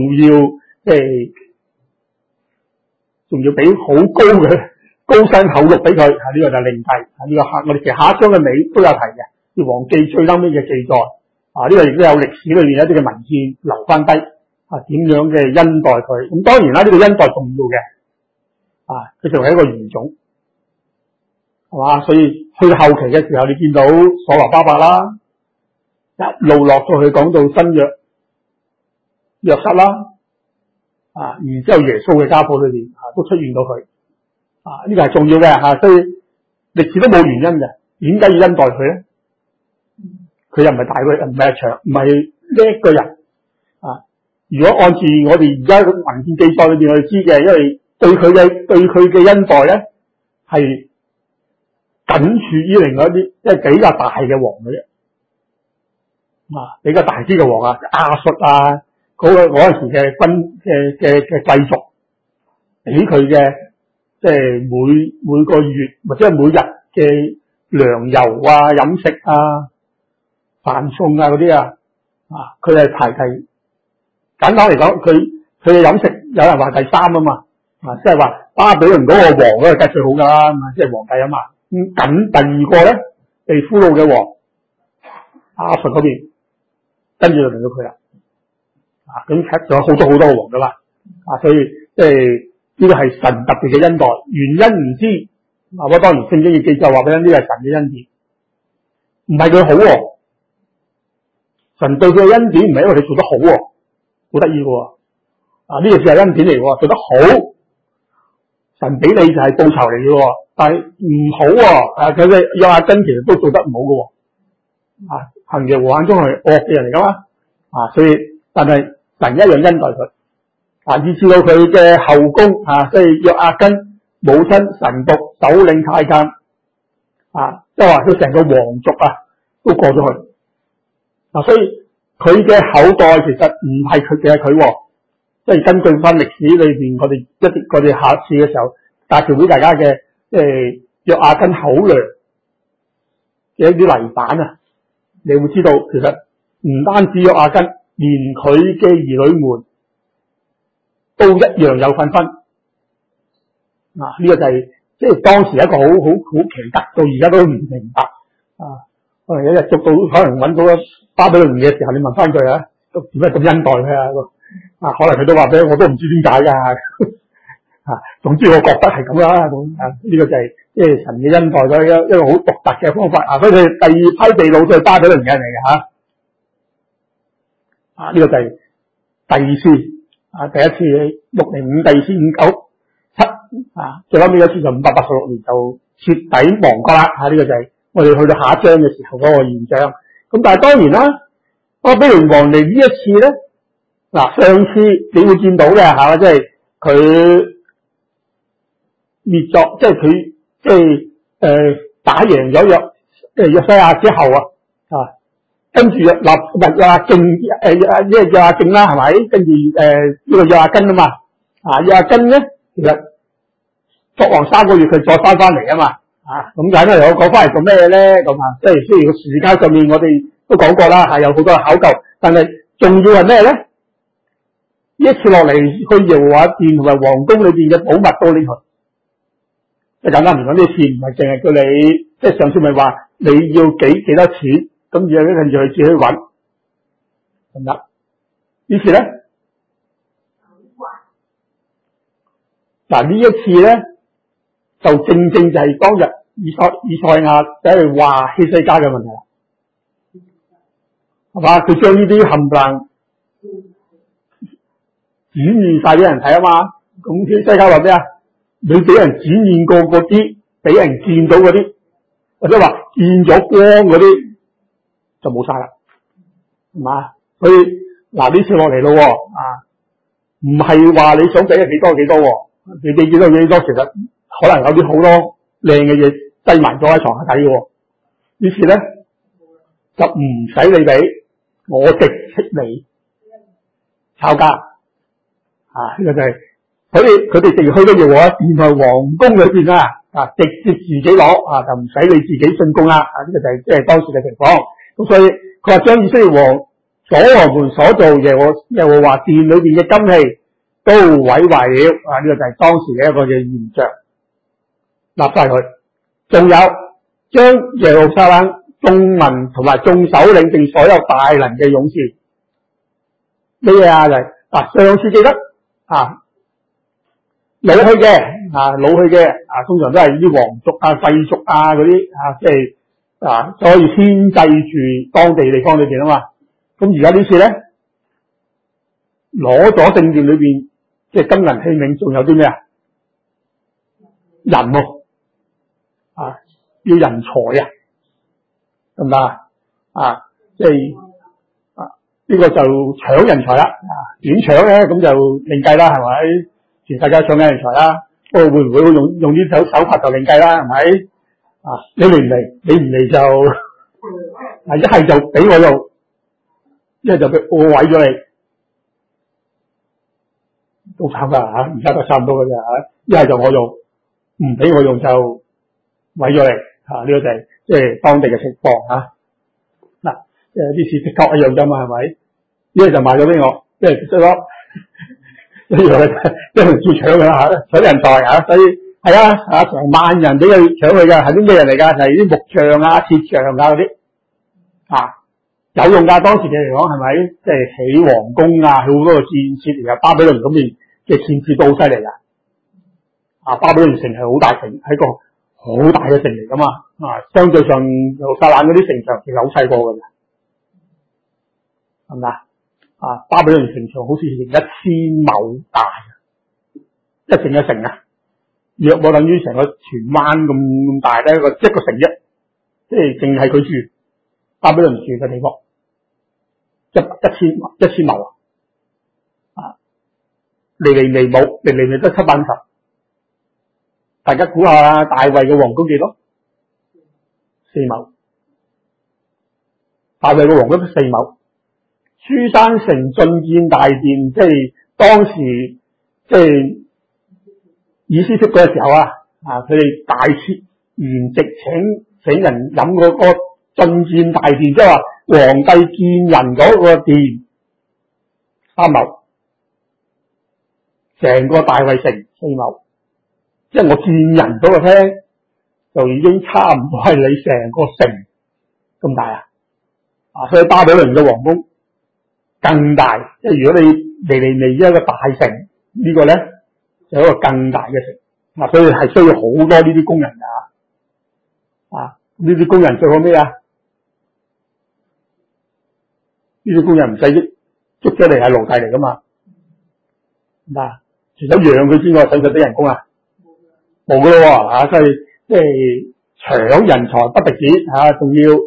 要俾好高嘅高薪厚祿俾佢。呢個就另計。呢個我哋其實下一章嘅尾都有提嘅。列王記最後尾嘅記載呢個亦都有歷史裏面一啲嘅文獻留翻低點樣嘅恩待佢。咁當然啦，呢個恩待重要嘅佢成為一個餘種係嘛。所以去到後期嘅時候，你見到所羅巴伯啦，一路落到去講到新約約瑟啦然之後耶穌嘅家譜裏邊都出現到佢呢個係重要嘅所以歷史都冇原因嘅。點解要恩待佢咧？佢又唔係大個人，唔係長，唔係叻個人如果按住我哋而家嘅文獻記載裏邊，我哋知嘅，因為對佢嘅恩待咧係僅次於另外一啲即係比較大嘅王嘅啫比較大啲嘅王亞述嗰陣時嘅嘅貴族俾佢嘅即係每個月或者係每日嘅糧油飲食飯餸嗰啲佢係排第。簡單嚟講，佢嘅飲食有人話第三啊嘛，即係話巴比倫嗰個王嗰個計最好噶啦，即係皇帝啊嘛。咁第二個咧被俘虜嘅王亞述嗰邊，跟住就輪到佢啦。咁其實仲有好多個王噶啦。所以即係呢個係神特別嘅恩待，原因唔知。我當然聖經嘅記載話俾你聽，呢個係神嘅恩典，唔係佢好神對佢嘅恩典唔係因為你做得好好得意嘅呢個係恩典嚟嘅，做得好，神俾你就係報酬嚟嘅。但係唔好佢嘅約雅斤其實都做得唔好嘅行耶和華眼中係惡嘅人嚟噶嘛所以但係神一樣恩待佢以至到佢嘅後宮即係約雅斤母親神僕首領太監即係話佢成個皇族都過咗去所以佢嘅後代其實唔係佢嘅即係根據翻歷史裏邊我哋下次嘅時候介紹俾大家嘅約雅斤口糧嘅一啲泥板你會知道其實唔單止約雅斤，連佢嘅兒女們都一樣有份分呢個就係即係當時一個好奇特，到而家都唔明白可能一日捉到，可能揾到巴比倫嘅時候，你問翻佢點解咁恩待佢可能佢都話俾我都唔知點解噶總之我覺得係咁啦呢個就係即係神嘅恩待咗一個好獨特嘅方法所以佢第二批被擄去巴比倫嘅人嚟嘅呢個就係第二次第一次605，第二次597最後尾一次就586年就徹底亡國啦呢個就係我哋去到下一章嘅時候嗰個現象。咁但係當然啦，巴比倫王嚟呢一次咧上次你會見到嘅即係佢滅作，即係佢即係打贏咗約西亞之後跟住約阿敬約阿敬啦，係咪？跟住呢個約阿根啊嘛，約阿根咧其實作王3個月佢再翻嚟啊嘛，咁解咧我講翻嚟做咩咧？咁即係雖然個時間上面我哋都講過啦，係有好多考究，但係重要係咩咧？呢一次落嚟去耶和華殿同埋皇宮裏邊嘅寶物都拎去，即係簡單嚟講，呢次唔係淨係叫你，即係上次咪話你要幾多錢，咁而家跟住佢自己去揾，咁得。於是咧，嗱呢一次咧，就正就係當日以賽亞走去話希西家嘅問題啦，係嘛？佢將呢啲冚唪唥展現晒俾人睇啊嘛，咁希西家話咩啊？你俾人展現過嗰啲，俾人見到嗰啲，或者話見咗光嗰啲，就冇晒啦，係嘛？所以嗱呢次落嚟咯，唔係話你想俾幾多幾多，你俾幾多幾多，其實可能有啲好多靚嘅嘢擠埋咗喺床下底嘅，於是咧就唔使你俾，我直斥你抄家，呢個就係，所以佢哋直去到耶和華殿喺皇宮裏邊直接自己攞就唔使你自己進貢啦，呢個就係即係當時嘅情況。咁所以佢話將以色列王所羅門所做耶和華殿裏邊嘅金器都毀壞了，呢個就係當時嘅一個嘅現象，立晒佢。仲有將耶路撒冷眾民同埋眾首領並所有大能嘅勇士咩嘢就係上次記得老去嘅通常都係啲皇族貴族嗰啲即係所以牽制住當地地方裏邊啊嘛。咁而家呢次咧攞咗聖殿裏邊即係金銀器皿，仲有啲咩人要人才得唔得即係呢個就搶人才啦，點搶咧咁就另計啦，係咪？全世界搶緊人才啦，不過會唔會用呢手法就另計啦，係咪？你嚟唔嚟？你唔嚟就一係就俾我用，一係就俾我毀咗你，都慘噶而家都差唔多噶咋一係就我用，唔俾我用就毀咗你，呢個就係即係當地嘅情況啲事的確一樣啫嘛，係咪？一係就賣咗俾我，一係就咗，一係照搶㗎搶人才所以係成萬人俾佢搶佢㗎，係啲咩人嚟㗎？係啲木匠鐵匠嗰啲有用㗎。當時嘅嚟講係咪？即係起皇宮起好多個建設嚟㗎。巴比倫嗰邊嘅建設都好犀利㗎。巴比倫城係好大城，係一個好大嘅城嚟㗎嘛。相對上耶路撒冷嗰啲城牆其實好細個㗎。係咪巴比倫城牆好似成1000畝大，一城嘅城約莫等於成個荃灣咁大咧，一個城啫，即係淨係佢住巴比倫住嘅地方，一千畝離離冇，離離得750，大家估下大衛嘅皇宮幾多？4畝，大衛嘅皇宮4畝。書珊城進見大殿，即係當時即係以斯帖嗰個時候佢哋大設筵席請人飲嗰個進見大殿，即係話皇帝見人嗰個殿3畝，成個大衛城4畝，即係我見人嗰個廳就已經差唔多係你成個城咁大所以巴比倫嘅皇宮更大，即係如果你嚟一個大城，呢個咧就一個更大嘅城，所以係需要好多呢啲工人呢啲工人最好咩呢啲工人唔使捉咗嚟係奴隸嚟噶嘛，除咗養佢之外，使唔使俾人工冇噶咯所以即係搶人才不特止仲要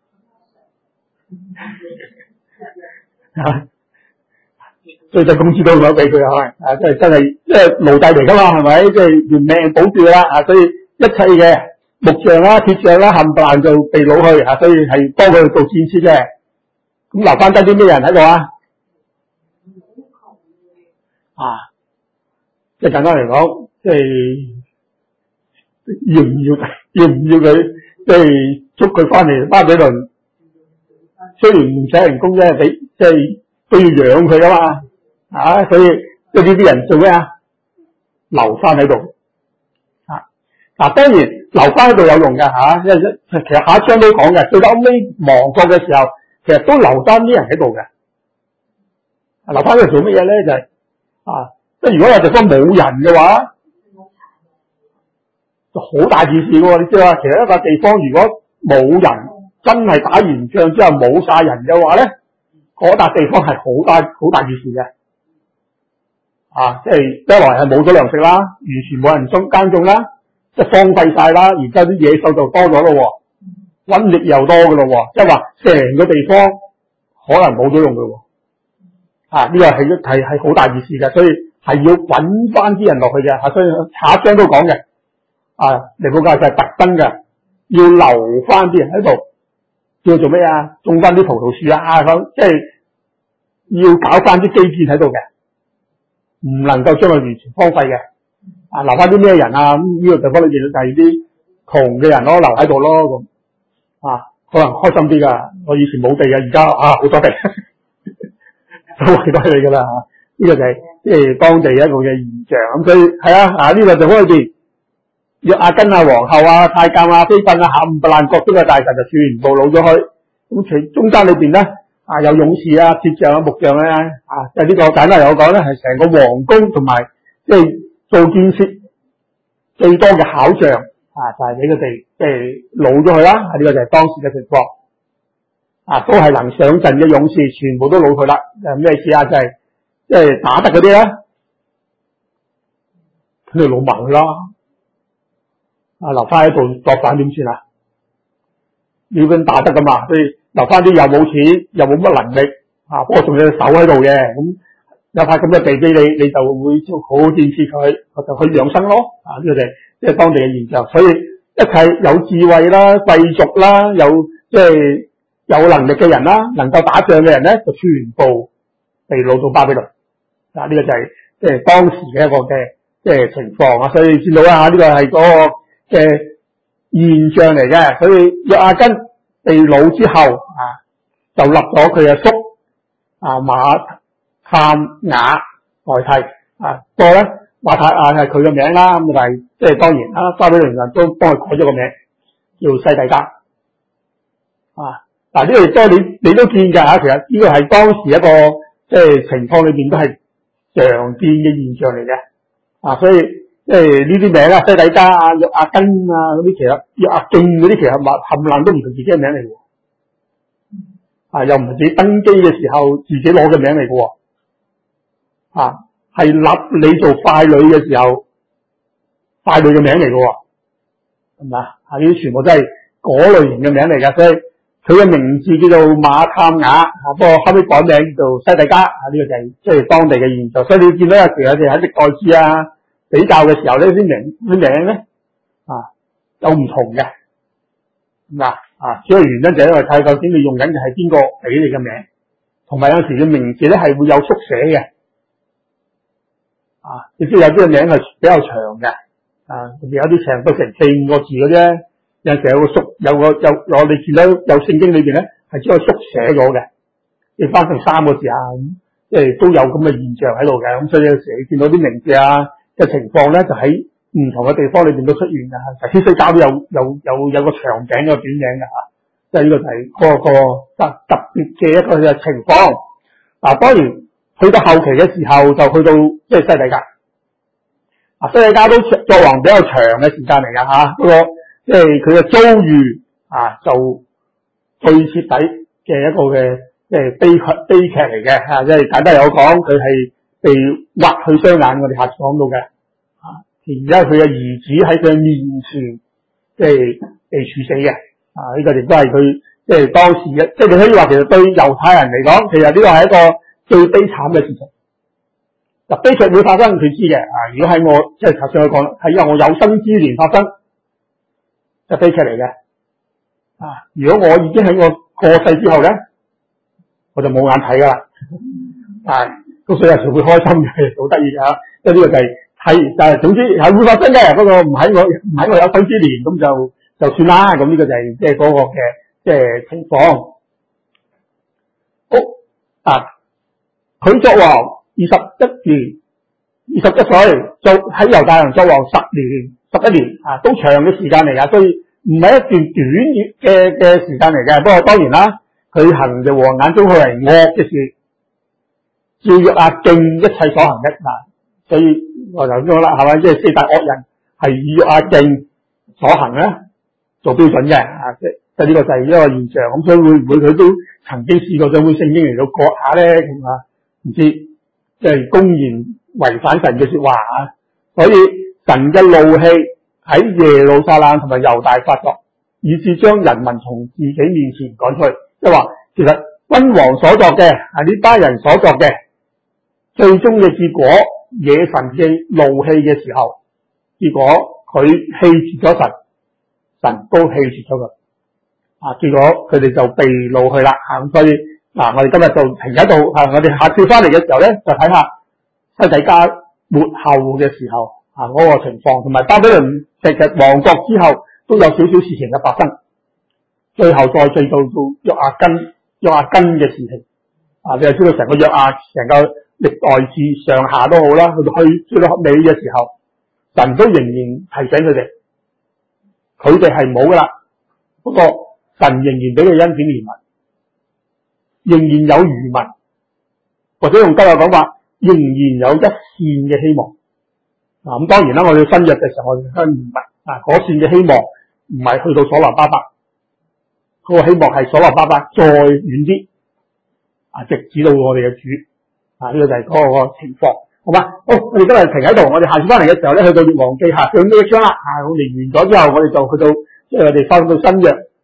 最低工資都攞俾佢即係真係，即係奴隸嚟噶嘛，係咪？即係連命保住啦所以一切木匠啦、鐵匠啦，冚唪唥就被擄去啊，所以係幫佢做戰士嘅。咁留翻低啲咩人喺度啊？即係簡單嚟講，即係要唔要佢，即係捉佢翻嚟巴比倫，雖然唔使人工啫，俾即係都要養佢噶嘛，所以即係呢啲人做咩啊？留翻喺度當然留翻喺度有用嘅因為其實下一章都講嘅，最後尾亡國嘅時候，其實都留翻啲人喺度嘅。留翻喺度做乜嘢咧？就係即係如果有地方冇人嘅話，就好大件事喎。你知啦，其實一個地方如果冇人，真係打完仗之後冇晒人嘅話咧，嗰笪地方係好大件事嘅。即係一來係冇咗糧食啦，完全冇人耕種啦，即係荒廢晒啦，而家啲野獸就多咗咯，瘟疫又多噶咯，即係話成個地方可能冇咗用噶。呢個係好大件事嘅，所以係要搵翻啲人落去嘅。所以下一章都講嘅。尼布甲尼撒係特登嘅，要留翻啲人喺度，要做咩啊？種翻啲葡萄樹咁，即係要搞翻啲基建喺度嘅，唔能夠將佢完全荒廢嘅。留翻啲咩人啊？咁呢個地方裏邊就係啲窮嘅人咯，留喺度咯咁。可能開心啲噶。我以前冇地嘅，而家好多地。都係多你噶啦呢個就係即係當地一個嘅現象。咁所以係呢個地方裏邊，約阿根皇后太監妃嬪冚唪唥各種嘅大臣就全部擄咗去。咁中間裏邊咧有勇士鐵匠木匠咧即係呢個簡單嚟講咧，係成個皇宮同埋即係做建設最多嘅巧匠就係俾佢哋即係擄咗去啦。呢個就係當時嘅情況。都係能上陣嘅勇士，全部都擄去啦。咩意思就係即係打得嗰啲咧，佢哋擄埋去啦。留翻喺度作反點算啊？要咁打得噶嘛，所以留翻啲又冇錢又冇乜能力不過仲有隻手喺度嘅，咁有塊咁嘅地俾你，你就會好好建設佢，就去養生咯。呢個就係即係當地嘅現象。所以一切有智慧啦、貴族啦、有即係有能力嘅人啦，能夠打仗嘅人咧，就全部被擄到巴比倫。呢個就係即係當時嘅一個嘅即係情況。所以見到呢個係嗰個嘅現象嚟嘅。所以約阿根被擄之後就立咗佢嘅叔馬探雅代替。不過咧馬探雅係佢嘅名啦，咁但係即係當然巴比倫人都幫佢改咗個名叫西底家。呢個亦都你都見㗎。其實呢個係當時一個即係情況裏邊都係常見嘅現象嚟嘅。所以即係呢啲名西底家約阿根嗰啲，其實約阿敬嗰啲，其實冚唪唥都唔係自己嘅名嚟嘅。又唔係自己登基嘅時候自己攞嘅名嚟嘅。係立你做傀儡嘅時候傀儡嘅名嚟嘅，係咪啊？呢啲全部都係嗰類型嘅名嚟嘅。所以佢嘅名字叫做馬探雅，不過後尾改名叫做西底家。呢個就係即係當地嘅現象。所以你見到有時佢哋喺歷代志比較嘅時候呢啲名咧有唔同嘅。主要原因就係因為睇究竟你用緊嘅係邊個俾你嘅名，同埋有時嘅名字咧係會有縮寫嘅。亦都有啲嘅名係比較長嘅。特別有啲長到成4-5個字嘅啫。有時有個我哋見到有聖經裏邊咧係將佢縮寫咗嘅，你翻成3個字咁，即係都有咁嘅現象喺度嘅。咁所以有時你見到啲名字嘅情況咧，就喺唔同嘅地方裏邊都出現嘅。天主教都有個長名有個短名嘅即係呢個就係個特別嘅一個嘅情況。當然去到後期嘅時候就去到即係西底家。西底家都作王比較長嘅時間嚟㗎。不過即係佢嘅遭遇就最徹底嘅一個嘅即係悲劇嚟嘅。即係簡單嚟講，佢係被挖去雙眼，我哋下次講到嘅。而家佢嘅兒子喺佢面前即係被處死嘅。呢個亦都係佢即係當時嘅，即係你可以話其實對猶太人嚟講，其實呢個係一個最悲慘嘅事情。悲劇會發生，佢知嘅。如果喺我即係頭先我講，係因為我有生之年發生。 就悲劇嚟嘅。如果我已經喺我過世之後咧，我就冇眼睇噶啦。咁所以有時會開心嘅，好得意嘅。即係呢個就係但係總之係會發生嘅，不過唔喺我有生之年，咁就算啦。咁呢個就係即係嗰個嘅即係情況。好佢作王21歲，就喺猶大人作王11年都長嘅時間嚟噶，所以唔係一段短嘅時間嚟嘅。不過當然啦，佢行耶和華眼中看為惡嘅事，照約阿敬一切所行的。所以我就講啦，係咪即係四大惡人係以約阿敬所行咧做標準嘅？即係呢個就係一個現象。咁所以會唔會佢都曾經試過將本聖經嚟到割下咧？咁唔知即係公然違反神嘅說話啊！所以神嘅怒氣喺耶路撒冷同埋猶大發作，以致將人民從自己面前趕出去。即係話，其實君王所作嘅呢班人所作嘅，最終嘅結果惹神嘅怒氣嘅時候，結果佢棄絕咗神，神都棄絕咗佢。結果佢哋就被擄去啦。咁所以我哋今日就停喺度。我哋下次翻嚟嘅時候咧，就睇下西底家末後嘅時候嗰個情況，同埋巴比倫其實亡國之後都有少少事情嘅發生，最後再追到約阿根嘅事情。你就知道成個約阿成個歷代志上下都好啦，去到尾嘅時候，神都仍然提醒佢哋，佢哋係冇噶啦。不過神仍然俾佢恩典憐憫，仍然有餘民，或者用今日講法，仍然有一線嘅希望。咁當然啦，我哋新約嘅時候，我哋先明白嗰線嘅希望唔係去到所羅巴伯，嗰個希望係所羅巴伯再遠啲，直指到我哋嘅主。呢個就係嗰個情況，好嘛？好，我哋今日停喺度，我哋下次翻嚟嘅時候咧，去到列王記下最尾一章啦。我哋完咗之後，我哋就去到即係我哋翻到新約。